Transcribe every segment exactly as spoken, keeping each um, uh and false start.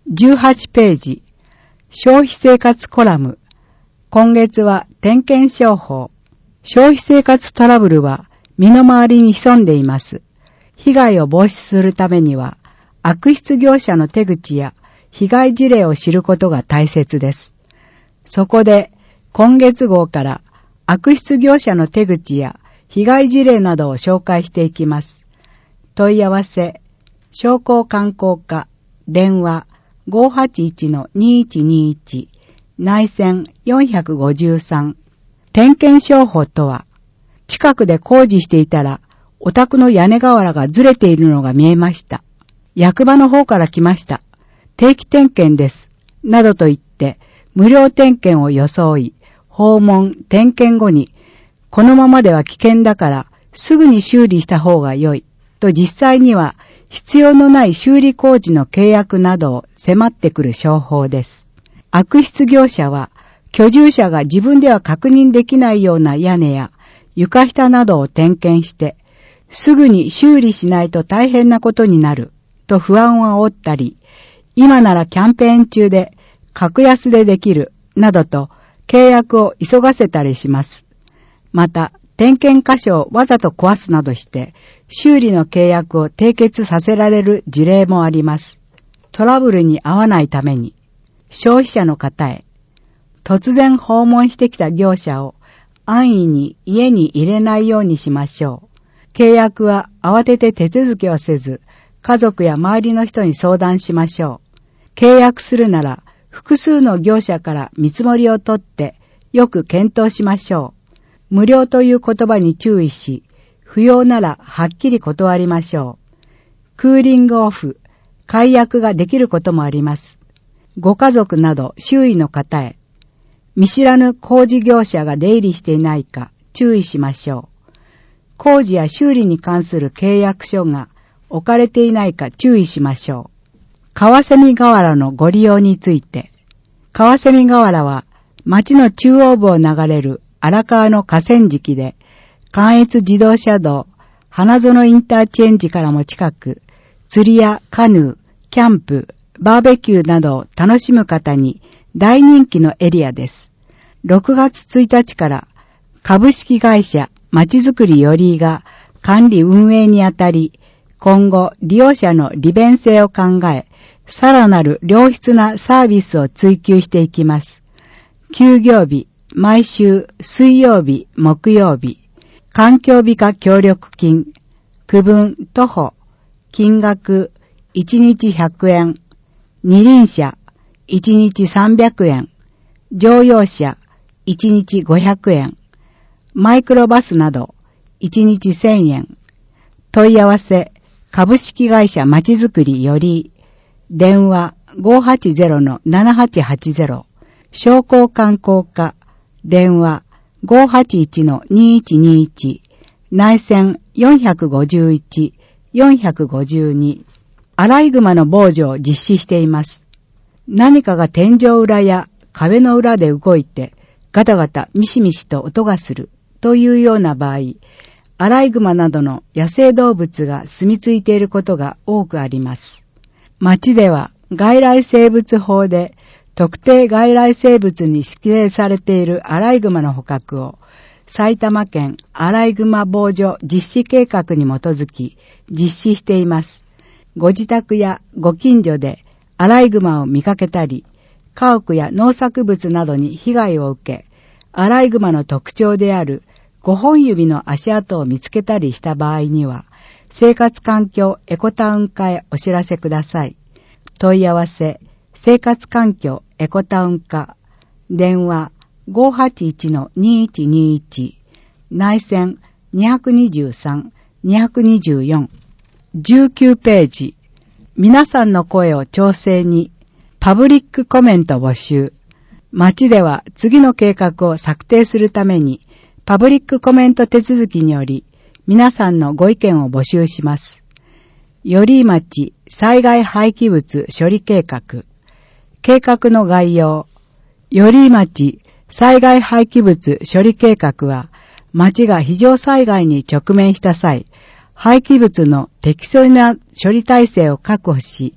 じゅうはちページ、消費生活コラム。今月は点検商法。消費生活トラブルは身の回りに潜んでいます。被害を防止するためには、悪質業者の手口や被害事例を知ることが大切です。そこで、今月号から悪質業者の手口や被害事例などを紹介していきます。問い合わせ、商工観光課、電話 ごーはちいちのにいちにいち、内線よんごさん。点検商法とは、近くで工事していたら、お宅の屋根瓦がずれているのが見えました。役場の方から来ました。定期点検です。などと言って、無料点検を装い、訪問、点検後に、このままでは危険だから、すぐに修理した方が良い、と実際には、必要のない修理工事の契約などを迫ってくる商法です。悪質業者は、居住者が自分では確認できないような屋根や床下などを点検して、すぐに修理しないと大変なことになる、と不安を煽ったり、今ならキャンペーン中で格安でできる、などと契約を急がせたりします。また、点検箇所をわざと壊すなどして、修理の契約を締結させられる事例もあります。トラブルに遭わないために、消費者の方へ、突然訪問してきた業者を安易に家に入れないようにしましょう。契約は慌てて手続きをせず、家族や周りの人に相談しましょう。契約するなら、複数の業者から見積もりを取って、よく検討しましょう。無料という言葉に注意し、不要ならはっきり断りましょう。クーリングオフ、解約ができることもあります。ご家族など周囲の方へ、見知らぬ工事業者が出入りしていないか注意しましょう。工事や修理に関する契約書が置かれていないか注意しましょう。川蝉河原のご利用について、川蝉河原は町の中央部を流れる荒川の河川敷で、関越自動車道、花園インターチェンジからも近く、釣りやカヌー、キャンプ、バーベキューなどを楽しむ方に大人気のエリアです。ろくがつついたちから株式会社まちづくりよりが管理運営にあたり、今後利用者の利便性を考え、さらなる良質なサービスを追求していきます。休業日、毎週水曜日、木曜日、環境美化協力金、区分徒歩、金額いちにちひゃくえん、二輪車いちにちさんびゃくえん、乗用車いちにちごひゃくえん、マイクロバスなどいちにちせんえん、問い合わせ株式会社まちづくりより、電話 ごーはちゼロのななはちはちゼロ、商工観光課、電話 ごーはちいちのにいちにいち、内線よんごいち、よんごに、アライグマの防除を実施しています。何かが天井裏や壁の裏で動いてガタガタミシミシと音がするというような場合、アライグマなどの野生動物が住み着いていることが多くあります。町では外来生物法で特定外来生物に指定されているアライグマの捕獲を埼玉県アライグマ防除実施計画に基づき実施しています。ご自宅やご近所でアライグマを見かけたり、家屋や農作物などに被害を受け、アライグマの特徴であるごほん指の足跡を見つけたりした場合には、生活環境エコタウン課へお知らせください。問い合わせ、生活環境エコタウン課、電話 ごーはちいちのにいちにいち、内線ににさん、にによん。じゅうきゅうページ。皆さんの声を調整に、パブリックコメント募集。町では次の計画を策定するために、パブリックコメント手続きにより、皆さんのご意見を募集します。寄居町災害廃棄物処理計画。計画の概要。寄居町災害廃棄物処理計画は、町が非常災害に直面した際、廃棄物の適正な処理体制を確保し、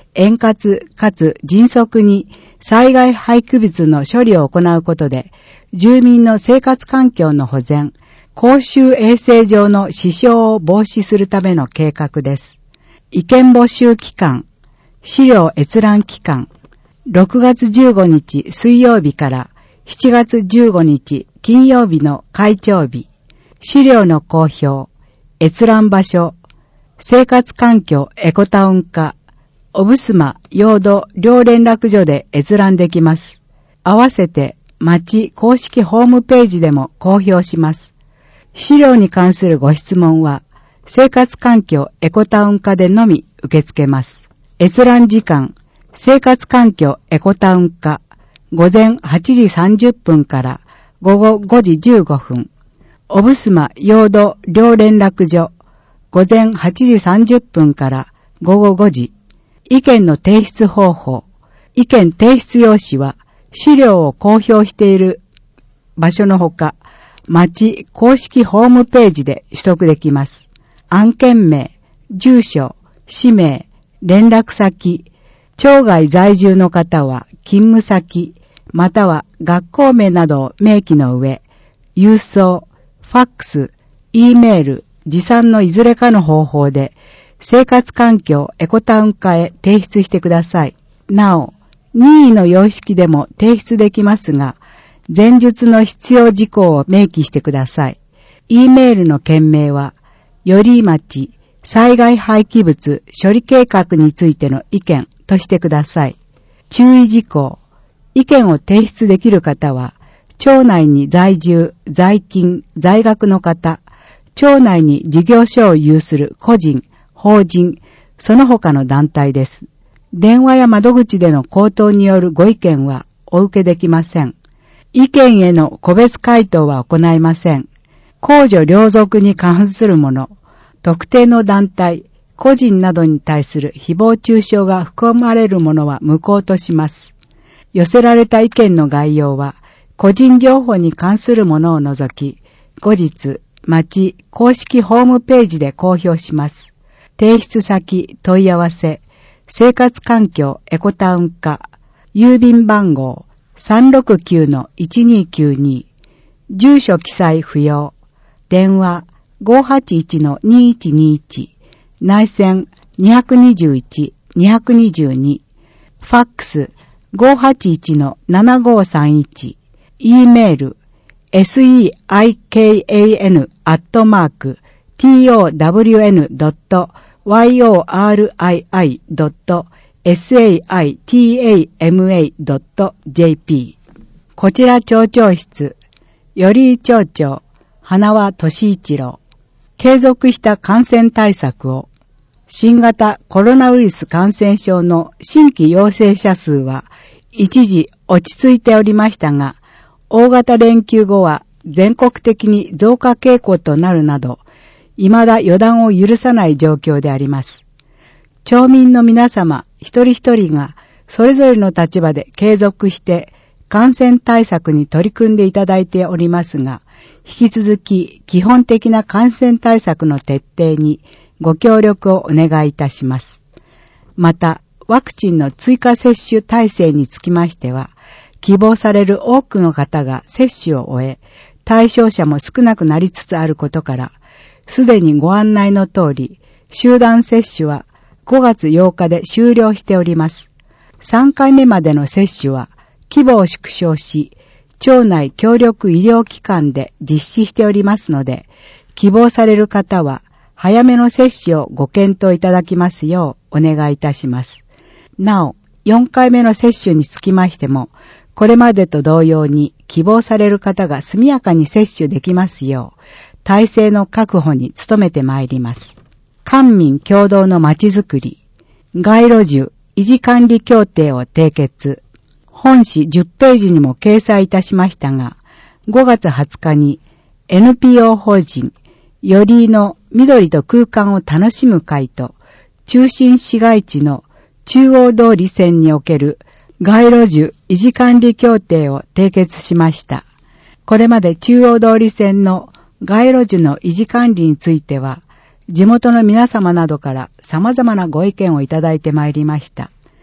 円滑かつ迅速に災害廃棄物の処理を行うことで、住民の生活環境の保全、公衆衛生上の支障を防止するための計画です。意見募集期間、資料閲覧期間、ろくがつじゅうごにち水曜日からしちがつじゅうごにち金曜日の開帳日、資料の公表、閲覧場所、生活環境エコタウン化、小布島陽土両連絡所で閲覧できます。合わせて町公式ホームページでも公表します。資料に関するご質問は、生活環境エコタウン化でのみ受け付けます。閲覧時間、生活環境エコタウン化、ごぜんはちじさんじゅっぷんからごごごじじゅうごふん。小布島陽土両連絡所、ごぜんはちじさんじゅっぷんからごごごじ。意見の提出方法。意見提出用紙は資料を公表している場所のほか、町公式ホームページで取得できます。案件名、住所、氏名、連絡先、町外在住の方は勤務先、または学校名などを明記の上、郵送、ファックス、Eメール、持参のいずれかの方法で、生活環境エコタウン化へ提出してください。なお、任意の様式でも提出できますが、前述の必要事項を明記してください。Eメールの件名は、より町災害廃棄物処理計画についての意見としてください。注意事項。意見を提出できる方は、町内に在住、在勤、在学の方、町内に事業所を有する個人、法人、その他の団体です。電話や窓口での口頭によるご意見はお受けできません。意見への個別回答は行いません。公序良俗に関するもの、特定の団体、個人などに対する誹謗中傷が含まれるものは無効とします。寄せられた意見の概要は、個人情報に関するものを除き、後日、町公式ホームページで公表します。提出先、問い合わせ、生活環境エコタウン化、郵便番号 さんろくきゅうのいちにきゅうに、住所記載不要、電話 ごはちいちのにいちにいち、内線ににいち、ににに、ファックス ごはちいちのななごさんいち、Eメール セイカン アットマーク トウン ドット ヨリー ドット サタマ ドット ジェーピー こちら町長室、より町長、花輪俊一郎。継続した感染対策を。新型コロナウイルス感染症の新規陽性者数は一時落ち着いておりましたが、大型連休後は全国的に増加傾向となるなど、未だ予断を許さない状況であります。町民の皆様一人一人がそれぞれの立場で継続して感染対策に取り組んでいただいておりますが、引き続き基本的な感染対策の徹底にご協力をお願いいたします。また、ワクチンの追加接種体制につきましては、希望される多くの方が接種を終え、対象者も少なくなりつつあることから、すでにご案内の通り、集団接種はごがつようかで終了しております。さんかいめまでの接種は規模を縮小し、町内協力医療機関で実施しておりますので、希望される方は早めの接種をご検討いただきますようお願いいたします。なお、よんかいめの接種につきましても、これまでと同様に希望される方が速やかに接種できますよう、体制の確保に努めてまいります。官民共同のまちづくり、街路樹維持管理協定を締結、本誌じゅっページにも掲載いたしましたが、ごがつはつかに エヌピーオー 法人よりの緑と空間を楽しむ会と、中心市街地の中央通り線における街路樹維持管理協定を締結しました。これまで中央通り線の街路樹の維持管理については、地元の皆様などから様々なご意見をいただいてまいりました。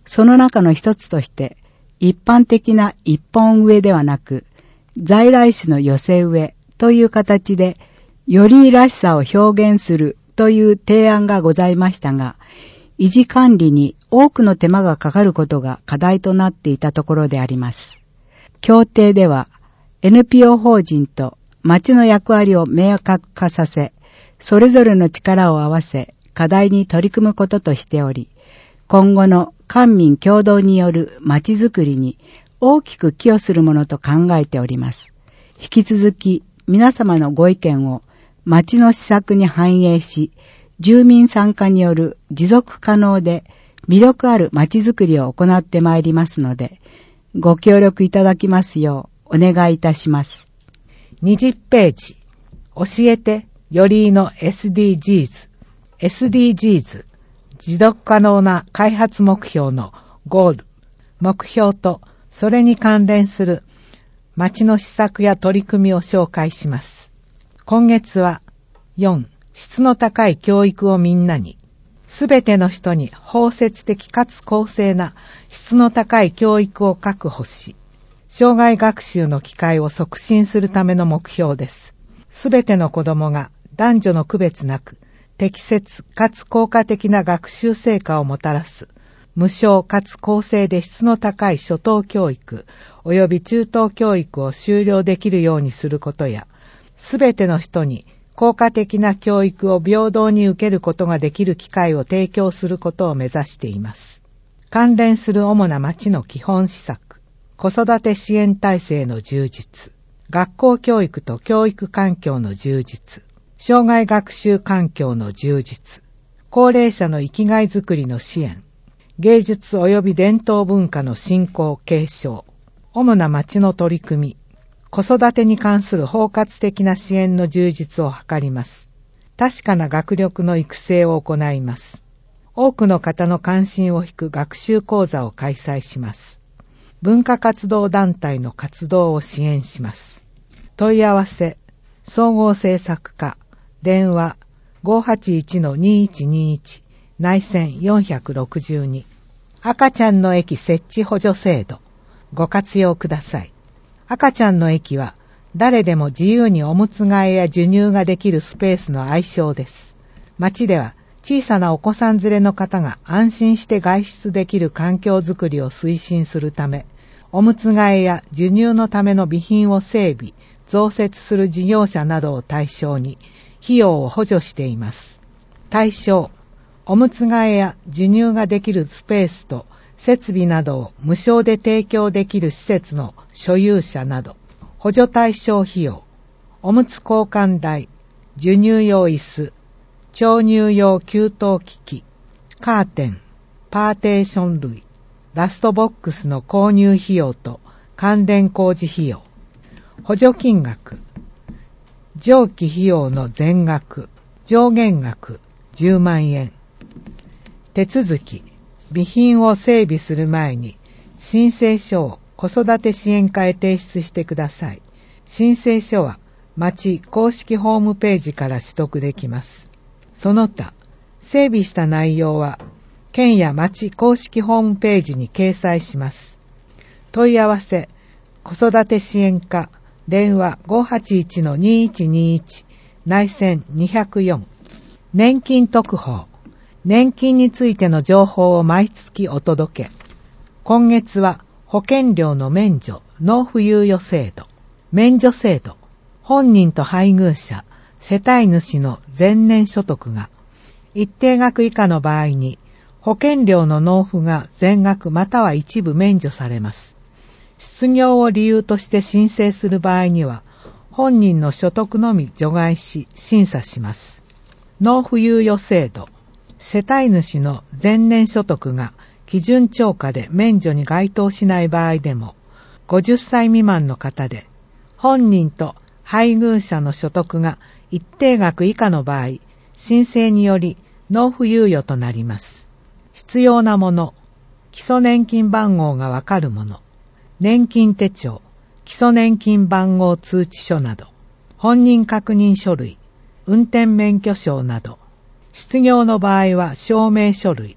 その中の一つとして、一般的な一本植えではなく、在来種の寄せ植えという形で、よりらしさを表現するという提案がございましたが、維持管理に多くの手間がかかることが課題となっていたところであります。協定では、エヌピーオー 法人と町の役割を明確化させ、それぞれの力を合わせ、課題に取り組むこととしており、今後の官民共同による町づくりに大きく寄与するものと考えております。引き続き皆様のご意見を町の施策に反映し、住民参加による持続可能で魅力ある町づくりを行ってまいりますので、ご協力いただきますようお願いいたします。 にじゅっページ、教えてよりの エスディージーズ。エスディージーズ、持続可能な開発目標のゴール、目標とそれに関連する町の施策や取り組みを紹介します。今月はよん、質の高い教育をみんなに、すべての人に包摂的かつ公正な質の高い教育を確保し、生涯学習の機会を促進するための目標です。すべての子どもが男女の区別なく、適切かつ効果的な学習成果をもたらす、無償かつ公正で質の高い初等教育及び中等教育を修了できるようにすることや、すべての人に効果的な教育を平等に受けることができる機会を提供することを目指しています。関連する主な町の基本施策、子育て支援体制の充実、学校教育と教育環境の充実、生涯学習環境の充実、高齢者の生きがいづくりの支援、芸術及び伝統文化の振興・継承、主な町の取り組み、子育てに関する包括的な支援の充実を図ります。確かな学力の育成を行います。多くの方の関心を引く学習講座を開催します。文化活動団体の活動を支援します。問い合わせ、総合政策課、電話 ごーはちいちのにいちにいち 内線よんろくに、赤ちゃんの駅設置補助制度、ご活用ください。赤ちゃんの駅は誰でも自由におむつ替えや授乳ができるスペースの愛称です。町では小さなお子さん連れの方が安心して外出できる環境づくりを推進するため、おむつ替えや授乳のための備品を整備、増設する事業者などを対象に費用を補助しています。対象、おむつ替えや授乳ができるスペースと設備などを無償で提供できる施設の所有者など、補助対象費用、おむつ交換代、授乳用椅子、調乳用給湯機器、カーテン、パーテーション類、ダストボックスの購入費用と関連工事費用、補助金額、上記費用の全額、上限額じゅうまんえん。手続き、備品を整備する前に申請書を子育て支援課へ提出してください。申請書は町公式ホームページから取得できます。その他、整備した内容は県や町公式ホームページに掲載します。問い合わせ、子育て支援課、電話 ごーはちいちのにいちにいち 内線にぜろよん。年金特報、年金についての情報を毎月お届け。今月は保険料の免除、納付猶予制度、免除制度、本人と配偶者、世帯主の前年所得が一定額以下の場合に保険料の納付が全額または一部免除されます。失業を理由として申請する場合には本人の所得のみ除外し審査します。納付猶予制度、世帯主の前年所得が基準超過で免除に該当しない場合でも、ごじゅっさい未満の方で、本人と配偶者の所得が一定額以下の場合、申請により納付猶予となります。必要なもの、基礎年金番号がわかるもの、年金手帳、基礎年金番号通知書など、本人確認書類、運転免許証など、失業の場合は証明書類、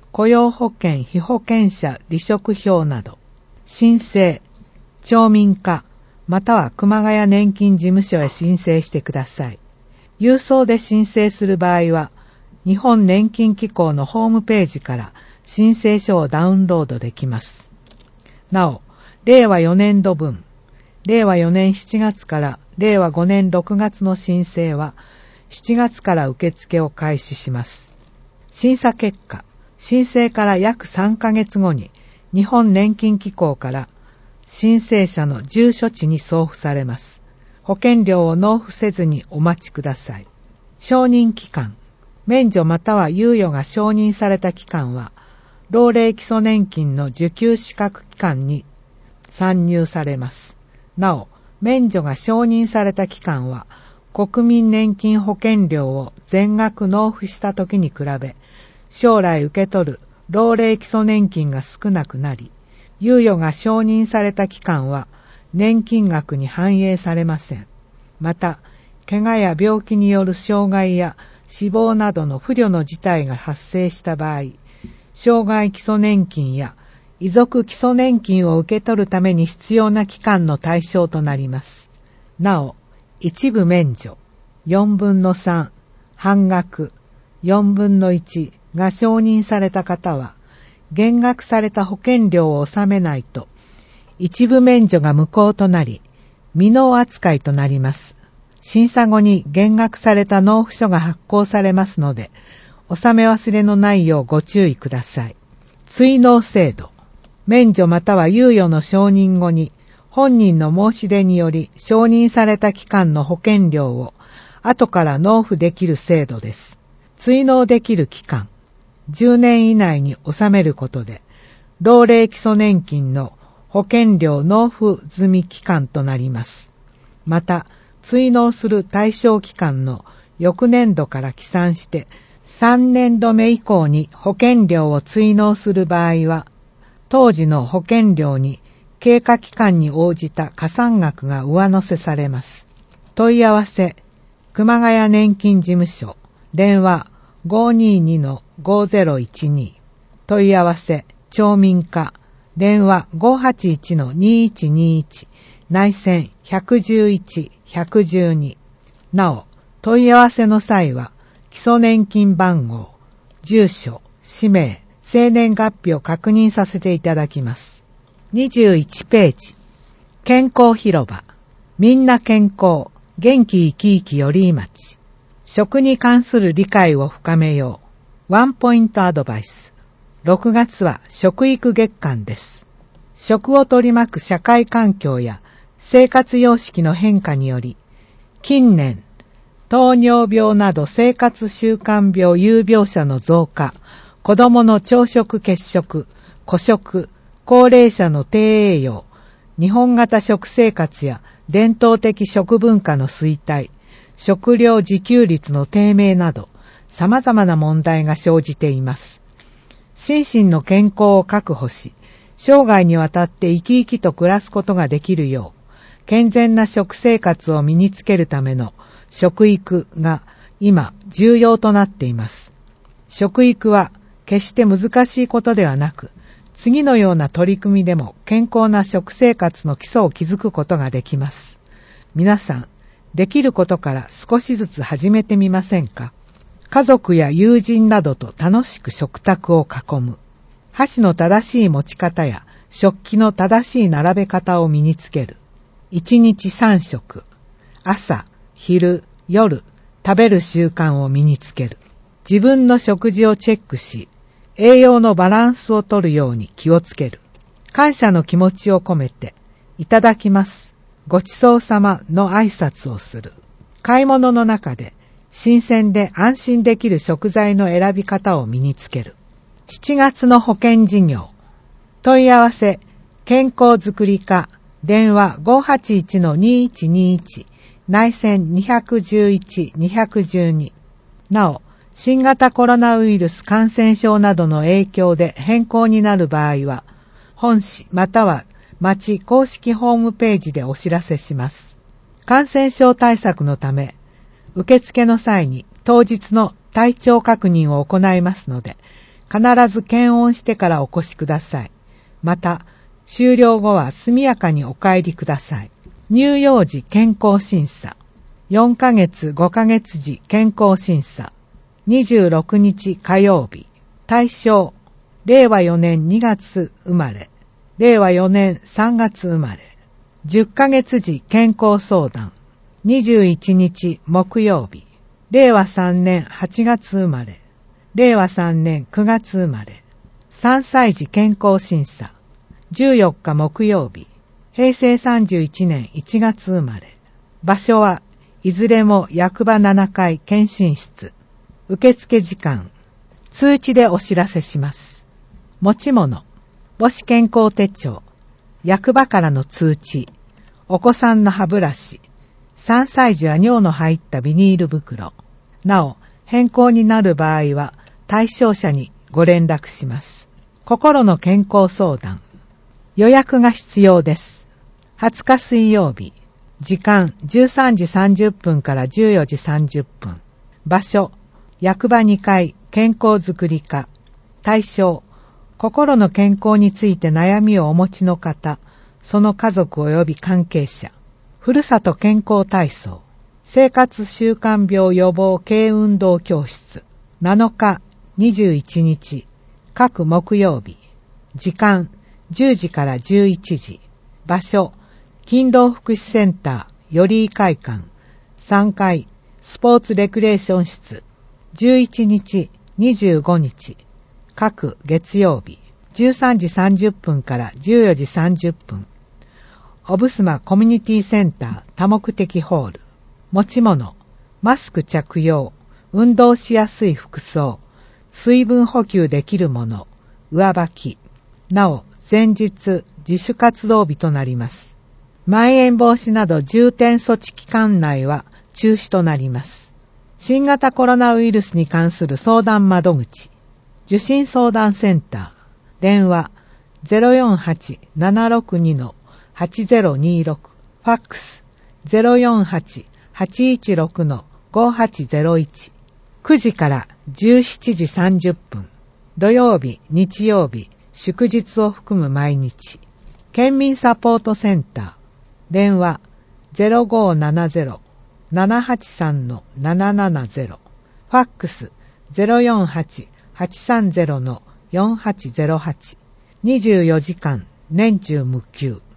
雇用保険被保険者離職票など、申請、町民課、または熊谷年金事務所へ申請してください。郵送で申請する場合は、日本年金機構のホームページから申請書をダウンロードできます。なお、れいわよねんどぶん、れいわよねんしちがつかられいわごねんろくがつの申請は、しちがつから受付を開始します。審査結果、申請から約さんかげつごに日本年金機構から申請者の住所地に送付されます。保険料を納付せずにお待ちください。承認期間、免除または猶予が承認された期間は、老齢基礎年金の受給資格期間に算入されます。なお、免除が承認された期間は、国民年金保険料を全額納付したときに比べ、将来受け取る老齢基礎年金が少なくなり、猶予が承認された期間は年金額に反映されません。また、怪我や病気による障害や死亡などの不慮の事態が発生した場合、障害基礎年金や遺族基礎年金を受け取るために必要な期間の対象となります。なお、一部免除、よんぶんのさん、半額、よんぶんのいちが承認された方は、減額された保険料を納めないと、一部免除が無効となり、未納扱いとなります。審査後に減額された納付書が発行されますので、納め忘れのないようご注意ください。追納制度。免除または猶予の承認後に、本人の申し出により承認された期間の保険料を後から納付できる制度です。追納できる期間、じゅうねん以内に納めることで、老齢基礎年金の保険料納付済み期間となります。また、追納する対象期間の翌年度から起算して、さんねんどめ以降に保険料を追納する場合は、当時の保険料に経過期間に応じた加算額が上乗せされます。問い合わせ、熊谷年金事務所、電話 ごーにーにのごーぜろいちに、問い合わせ、町民課、電話 ごーはちいちのにーいちにーいち、内線いちいちいち、いちいちに。なお、問い合わせの際は、基礎年金番号、住所、氏名、生年月日を確認させていただきます。にじゅういちページ。健康広場。みんな健康。元気生き生きよりい町。食に関する理解を深めよう。ワンポイントアドバイス。ろくがつは食育月間です。食を取り巻く社会環境や生活様式の変化により、近年、糖尿病など生活習慣病有病者の増加、子どもの朝食欠食、孤食、高齢者の低栄養、日本型食生活や伝統的食文化の衰退、食料自給率の低迷など、様々な問題が生じています。心身の健康を確保し、生涯にわたって生き生きと暮らすことができるよう、健全な食生活を身につけるための食育が今重要となっています。食育は決して難しいことではなく、次のような取り組みでも健康な食生活の基礎を築くことができます。皆さん、できることから少しずつ始めてみませんか？家族や友人などと楽しく食卓を囲む。箸の正しい持ち方や食器の正しい並べ方を身につける。いちにちさんしょく。朝、昼、夜、食べる習慣を身につける。自分の食事をチェックし、栄養のバランスをとるように気をつける。感謝の気持ちを込めて、いただきます。ごちそうさまの挨拶をする。買い物の中で、新鮮で安心できる食材の選び方を身につける。しちがつの保険事業。問い合わせ、健康づくり課、電話 ごーはちいちのにーいちにーいち、内線にいちいち、にいちに。なお、新型コロナウイルス感染症などの影響で変更になる場合は、本市または町公式ホームページでお知らせします。感染症対策のため、受付の際に当日の体調確認を行いますので、 必ず検温してからお越しください。また、終了後は速やかにお帰りください。乳幼児健康審査。よんかげつごかげつ時健康審査。にじゅうろくにち火曜日。対象、れいわよねんにがつ生まれ、れいわよねんさんがつ生まれ。じゅっかげつ時健康相談。にじゅういちにち木曜日。れいわさんねんはちがつ生まれ、れいわさんねんくがつ生まれ。さんさい児健康審査。じゅうよっか木曜日。へいせいさんじゅういちねんいちがつ生まれ。場所はいずれも役場ななかい検診室。受付時間。通知でお知らせします。持ち物。母子健康手帳。役場からの通知。お子さんの歯ブラシ。さんさい児は尿の入ったビニール袋。なお、変更になる場合は対象者にご連絡します。心の健康相談。予約が必要です。はつか水曜日。時間じゅうさんじさんじゅっぷんからじゅうよじさんじゅっぷん。場所、役場にかい健康づくり課。対象、心の健康について悩みをお持ちの方、その家族及び関係者。ふるさと健康体操。生活習慣病予防軽運動教室。なのか、にじゅういちにち。各木曜日。時間、じゅうじからじゅういちじ。場所、勤労福祉センター、よりい会館。さんがい、スポーツレクレーション室。じゅういちにち、にじゅうごにち。各月曜日。じゅうさんじさんじゅっぷんからじゅうよじさんじゅっぷん。オブスマコミュニティセンター多目的ホール。持ち物、マスク着用、運動しやすい服装、水分補給できるもの、上履き。なお、前日自主活動日となります。まん延防止など重点措置期間内は中止となります。新型コロナウイルスに関する相談窓口、受診相談センター、電話 ゼロよんはち ななろくに はちゼロにろく、ファックス ゼロよんはち はちいちろく ごはちゼロいち、くじからじゅうしちじさんじゅっぷん、土曜日、日曜日、祝日を含む毎日。県民サポートセンター、電話 ゼロごななゼロ ななはちさん ななななゼロ、ファックス ゼロよんはち はちさんゼロ よんはちゼロはち、にじゅうよじかん年中無休。